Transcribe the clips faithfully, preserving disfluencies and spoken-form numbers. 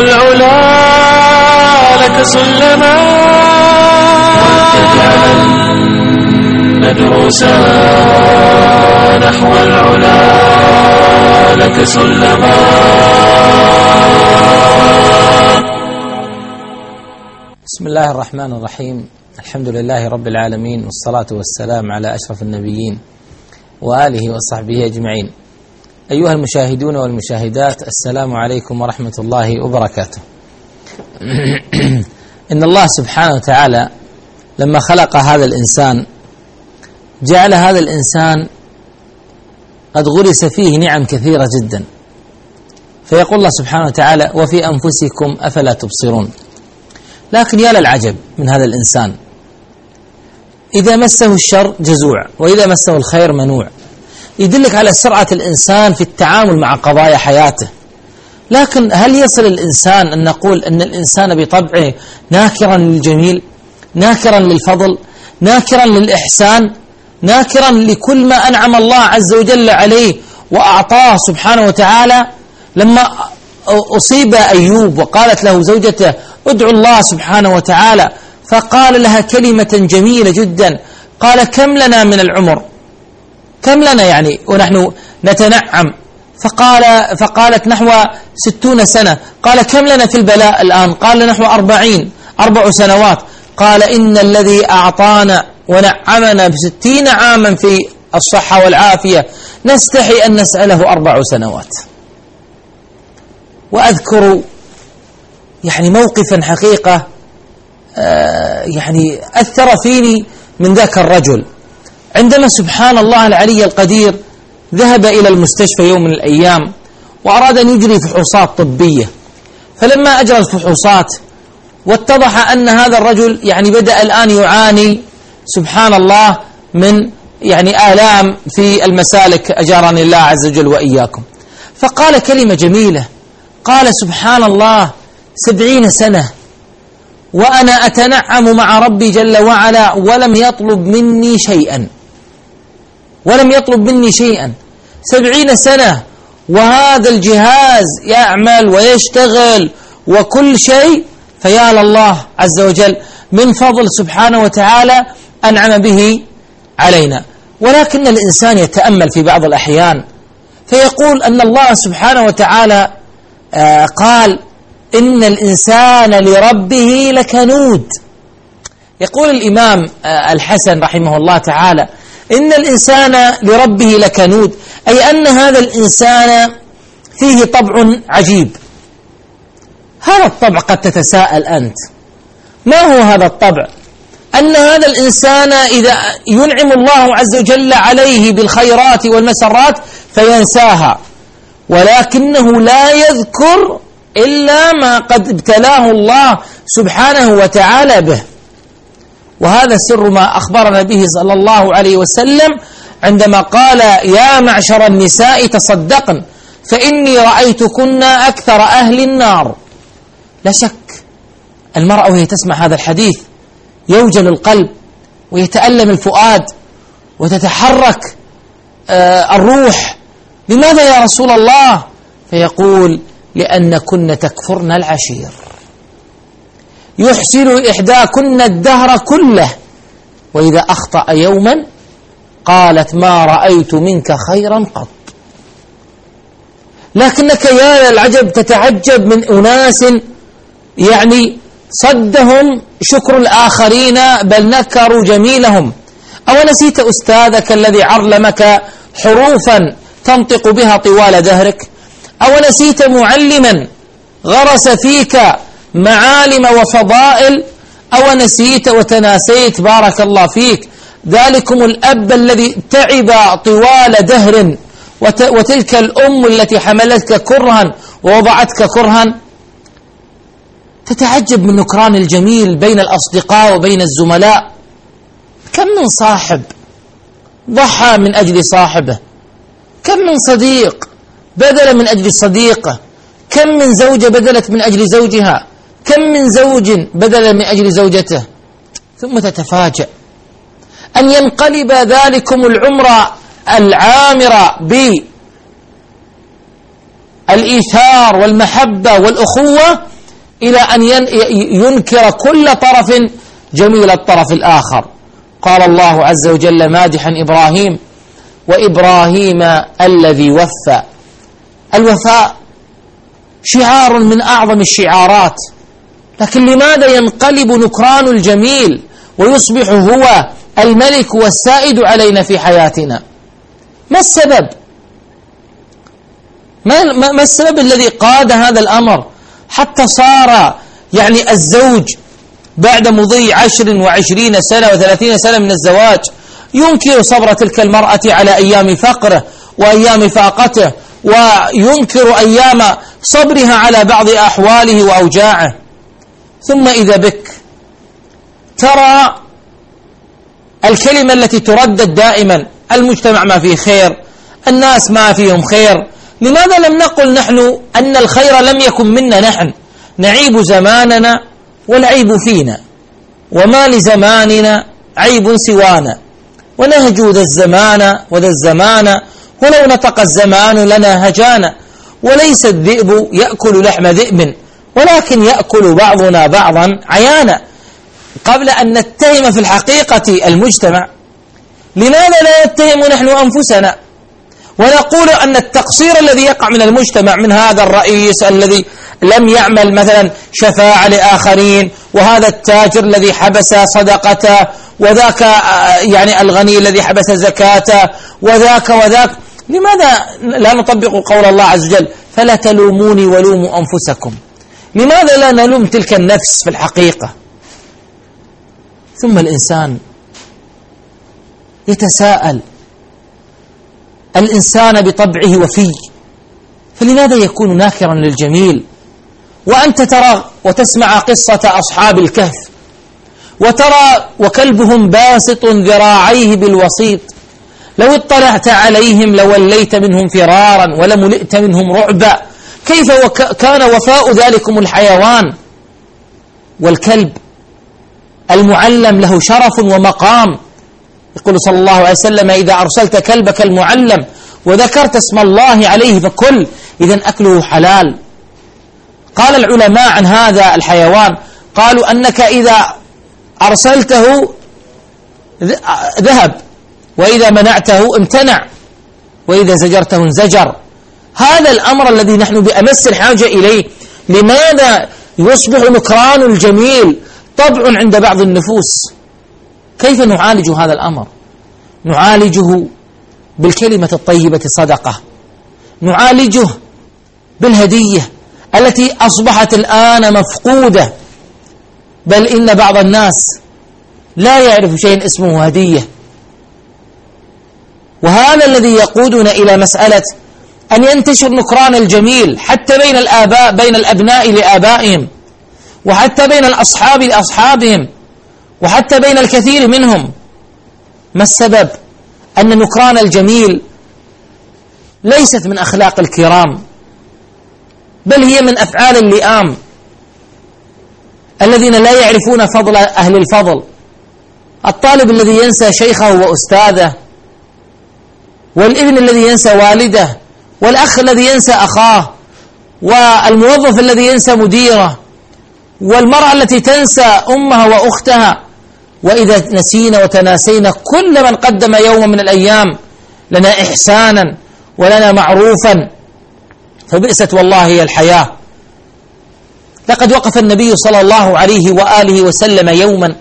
العلا لك سلما وتجعل ندرسا نحو العلا لك سلما. بسم الله الرحمن الرحيم. الحمد لله رب العالمين، والصلاة والسلام على أشرف النبيين وآله وصحبه أجمعين. أيها المشاهدون والمشاهدات، السلام عليكم ورحمة الله وبركاته. إن الله سبحانه وتعالى لما خلق هذا الإنسان جعل هذا الإنسان قد غرس فيه نعم كثيرة جدا، فيقول الله سبحانه وتعالى: وفي أنفسكم أفلا تبصرون. لكن يا للعجب من هذا الإنسان، إذا مسه الشر جزوع وإذا مسه الخير منوع. يدلك على سرعة الإنسان في التعامل مع قضايا حياته. لكن هل يصل الإنسان أن نقول أن الإنسان بطبعه ناكرا للجميل، ناكرا للفضل، ناكرا للإحسان، ناكرا لكل ما أنعم الله عز وجل عليه وأعطاه سبحانه وتعالى؟ لما أصيب أيوب وقالت له زوجته: ادعو الله سبحانه وتعالى، فقال لها كلمة جميلة جدا، قال: كم لنا من العمر؟ كم لنا يعني ونحن نتنعم؟ فقال فقالت: نحو ستون سنة. قال: كم لنا في البلاء الآن؟ قال: نحو أربعين أربع سنوات. قال: إن الذي أعطانا ونعمنا بستين عاما في الصحة والعافية نستحي أن نسأله أربع سنوات. وأذكر يعني موقفا حقيقة آه يعني أثر فيني من ذاك الرجل، عندما سبحان الله العلي القدير ذهب إلى المستشفى يوم من الأيام وأراد أن يجري فحوصات طبية. فلما أجرى الفحوصات واتضح أن هذا الرجل يعني بدأ الآن يعاني سبحان الله من يعني آلام في المسالك، أجارني الله عز وجل وإياكم. فقال كلمة جميلة، قال: سبحان الله، سبعين سنة وأنا أتنعم مع ربي جل وعلا ولم يطلب مني شيئا، ولم يطلب مني شيئا. سبعين سنة وهذا الجهاز يعمل ويشتغل وكل شيء، فيا لله عز وجل من فضل سبحانه وتعالى أنعم به علينا. ولكن الإنسان يتأمل في بعض الأحيان فيقول أن الله سبحانه وتعالى آه قال: إن الإنسان لربه لكنود. يقول الإمام آه الحسن رحمه الله تعالى: إن الإنسان لربه لكنود، أي أن هذا الإنسان فيه طبع عجيب. هذا الطبع قد تتساءل أنت، ما هو هذا الطبع؟ أن هذا الإنسان إذا ينعم الله عز وجل عليه بالخيرات والمسرات فينساها، ولكنه لا يذكر إلا ما قد ابتلاه الله سبحانه وتعالى به. وهذا سر ما أخبرنا به صلى الله عليه وسلم عندما قال: يا معشر النساء تصدقن فإني رأيتكن أكثر أهل النار. لا شك المرأة وهي تسمع هذا الحديث يوجل القلب ويتألم الفؤاد وتتحرك آه الروح. لماذا يا رسول الله؟ فيقول: لأنكن تكفرن العشير، يحسن إحداكن الدهر كله، وإذا أخطأ يوما قالت: ما رأيت منك خيرا قط. لكنك يا العجب تتعجب من أناس يعني صدهم شكر الآخرين بل نكروا جميلهم. أو نسيت أستاذك الذي علمك حروفا تنطق بها طوال دهرك؟ أو نسيت معلما غرس فيك معالم وفضائل؟ أو نسيت وتناسيت بارك الله فيك ذلكم الأب الذي تعب طوال دهر، وتلك الأم التي حملتك كرها ووضعتك كرها؟ تتعجب من نكران الجميل بين الأصدقاء وبين الزملاء. كم من صاحب ضحى من أجل صاحبه، كم من صديق بذل من أجل صديقه، كم من زوجة بذلت من أجل زوجها، كم من زوج بذل من أجل زوجته. ثم تتفاجأ أن ينقلب ذلكم العمر العامر الإيثار والمحبة والأخوة إلى أن ينكر كل طرف جميل الطرف الآخر. قال الله عز وجل مادحا إبراهيم: وإبراهيم الذي وفى. الوفاء شعار من أعظم الشعارات، لكن لماذا ينقلب نكران الجميل ويصبح هو الملك والسائد علينا في حياتنا؟ ما السبب؟ ما, ما السبب الذي قاد هذا الأمر حتى صار يعني الزوج بعد مضي عشر وعشرين سنة وثلاثين سنة من الزواج ينكر صبر تلك المرأة على أيام فقره وأيام فاقته، وينكر أيام صبرها على بعض أحواله وأوجاعه. ثم إذا بك ترى الكلمة التي تردد دائما: المجتمع ما فيه خير، الناس ما فيهم خير. لماذا لم نقل نحن أن الخير لم يكن منا نحن؟ نعيب زماننا والعيب فينا، وما لزماننا عيب سوانا، ونهجو ذا الزمان وذا الزمان، ولو نطق الزمان لنا هجانا. وليس الذئب يأكل لحم ذئب، ولكن يأكل بعضنا بعضا عيانا. قبل أن نتهم في الحقيقة المجتمع، لماذا لا نتهم نحن أنفسنا ونقول أن التقصير الذي يقع من المجتمع، من هذا الرئيس الذي لم يعمل مثلا شفاعة لآخرين، وهذا التاجر الذي حبس صدقته، وذاك يعني الغني الذي حبس زكاته، وذاك وذاك، لماذا لا نطبق قول الله عز وجل: فلا تلوموني ولوموا أنفسكم؟ لماذا لا نلوم تلك النفس في الحقيقة؟ ثم الإنسان يتساءل: الإنسان بطبعه وفي، فلماذا يكون ناكرا للجميل؟ وأنت ترى وتسمع قصة أصحاب الكهف، وترى وكلبهم باسط ذراعيه بالوسيط، لو اطلعت عليهم لوليت منهم فرارا ولملئت منهم رعبا. كيف وك كان وفاء ذلكم الحيوان؟ والكلب المعلم له شرف ومقام. يقول صلى الله عليه وسلم: إذا أرسلت كلبك المعلم وذكرت اسم الله عليه فكل، إذن أكله حلال. قال العلماء عن هذا الحيوان، قالوا أنك إذا أرسلته ذهب، وإذا منعته امتنع، وإذا زجرته انزجر. هذا الأمر الذي نحن بأمس الحاجة إليه. لماذا يصبح نكران الجميل طبع عند بعض النفوس؟ كيف نعالج هذا الأمر؟ نعالجه بالكلمة الطيبة صدقة، نعالجه بالهدية التي أصبحت الآن مفقودة، بل إن بعض الناس لا يعرف شيء اسمه هدية. وهذا الذي يقودنا إلى مسألة أن ينتشر نكران الجميل حتى بين الآباء، بين الأبناء لآبائهم، وحتى بين الأصحاب لأصحابهم، وحتى بين الكثير منهم. ما السبب؟ أن نكران الجميل ليست من أخلاق الكرام، بل هي من أفعال اللئام الذين لا يعرفون فضل أهل الفضل. الطالب الذي ينسى شيخه وأستاذه، والابن الذي ينسى والده، والأخ الذي ينسى أخاه، والموظف الذي ينسى مديره، والمرأة التي تنسى أمها وأختها. وإذا نسينا وتناسينا كل من قدم يوم من الأيام لنا إحسانا ولنا معروفا، فبئست والله هي الحياة. لقد وقف النبي صلى الله عليه وآله وسلم يوما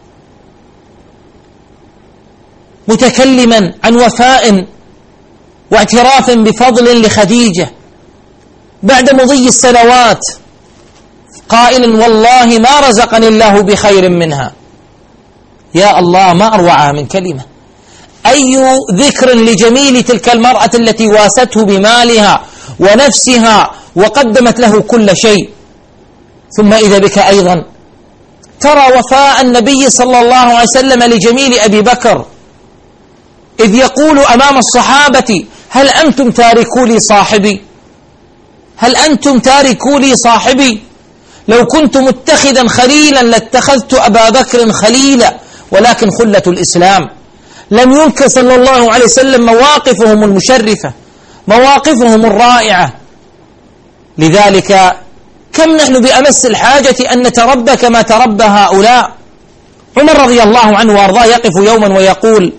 متكلما عن وفاء واعتراف بفضل لخديجة بعد مضي السنوات، قائلا: والله ما رزقني الله بخير منها. يا الله، ما أروعها من كلمة. أي ذكر لجميل تلك المرأة التي واسته بمالها ونفسها وقدمت له كل شيء. ثم إذا بك أيضا ترى وفاء النبي صلى الله عليه وسلم لجميل أبي بكر، إذ يقول أمام الصحابة: هل أنتم تاركوا لي صاحبي؟ هل أنتم تاركوا لي صاحبي؟ لو كنت متخذا خليلا لاتخذت أبا بكر خليلا، ولكن خلة الإسلام. لم ينكر صلى الله عليه وسلم مواقفهم المشرفة، مواقفهم الرائعة، لذلك كم نحن بأمس الحاجة أن نتربى كما تربى هؤلاء. عمر رضي الله عنه وأرضاه يقف يوما ويقول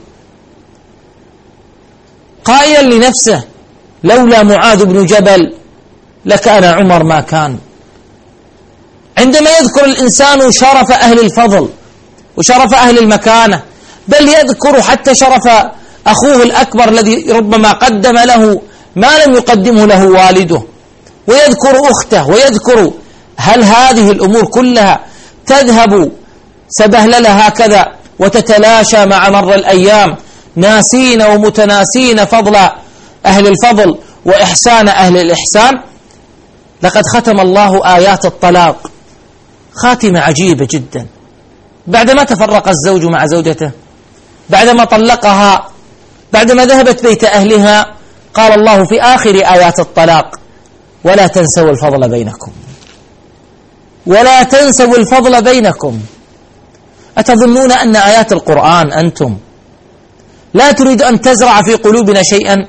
قائلا لنفسه لولا معاذ بن جبل لكان عمر ما كان. عندما يذكر الإنسان شرف أهل الفضل وشرف أهل المكانة، بل يذكر حتى شرف أخوه الأكبر الذي ربما قدم له ما لم يقدمه له والده، ويذكر أخته، ويذكر، هل هذه الأمور كلها تذهب سبهللة هكذا وتتلاشى مع مر الأيام ناسين ومتناسين فضل أهل الفضل وإحسان أهل الإحسان؟ لقد ختم الله آيات الطلاق خاتمة عجيبة جدا. بعدما تفرق الزوج مع زوجته، بعدما طلقها، بعدما ذهبت بيت أهلها، قال الله في آخر آيات الطلاق ولا تنسوا الفضل بينكم، ولا تنسوا الفضل بينكم. أتظنون أن آيات القرآن أنتم لا تريد أن تزرع في قلوبنا شيئا؟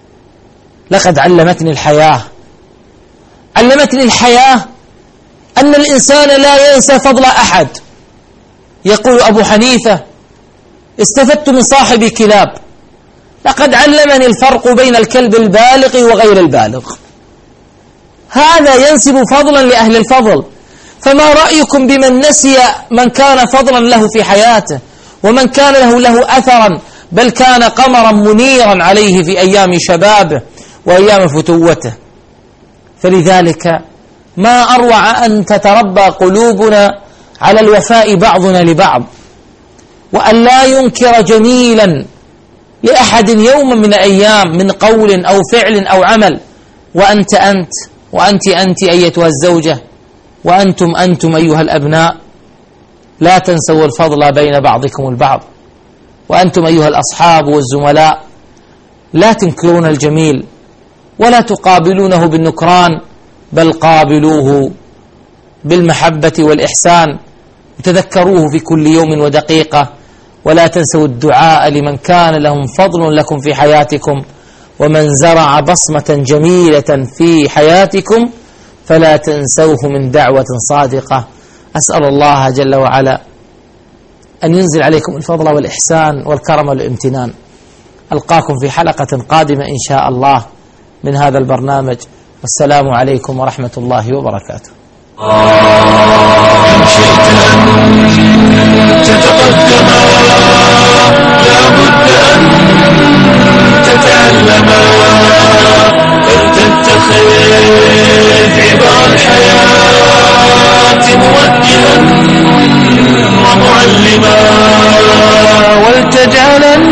لقد علمتني الحياة، علمتني الحياة أن الإنسان لا ينسى فضل أحد. يقول أبو حنيفة استفدت من صاحب كلاب لقد علمني الفرق بين الكلب البالغ وغير البالغ. هذا ينسب فضلا لأهل الفضل. فما رأيكم بمن نسي من كان فضلا له في حياته، ومن كان له له أثرا، بل كان قمرا منيرا عليه في أيام شبابه وأيام فتوته؟ فلذلك ما أروع أن تتربى قلوبنا على الوفاء بعضنا لبعض، وأن لا ينكر جميلا لأحد يوما من الأيام من قول أو فعل أو عمل. وأنت أنت، وأنت أنت أيتها الزوجة، وأنتم أنتم أيها الأبناء، لا تنسوا الفضل بين بعضكم البعض. وأنتم أيها الأصحاب والزملاء لا تنكرون الجميل ولا تقابلونه بالنكران، بل قابلوه بالمحبة والإحسان، وتذكروه في كل يوم ودقيقة. ولا تنسوا الدعاء لمن كان لهم فضل لكم في حياتكم، ومن زرع بصمة جميلة في حياتكم فلا تنسوه من دعوة صادقة. أسأل الله جل وعلا أن ينزل عليكم الفضل والإحسان والكرم والامتنان. ألقاكم في حلقة قادمة إن شاء الله من هذا البرنامج، والسلام عليكم ورحمة الله وبركاته. إن شئت أن تتقدم لابد أن تتعلم، فلتتخذ عبر الحياة موجها ومعلما، ولتجعلن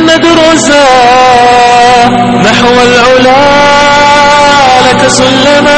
دروسا نحو العلا لك سلما.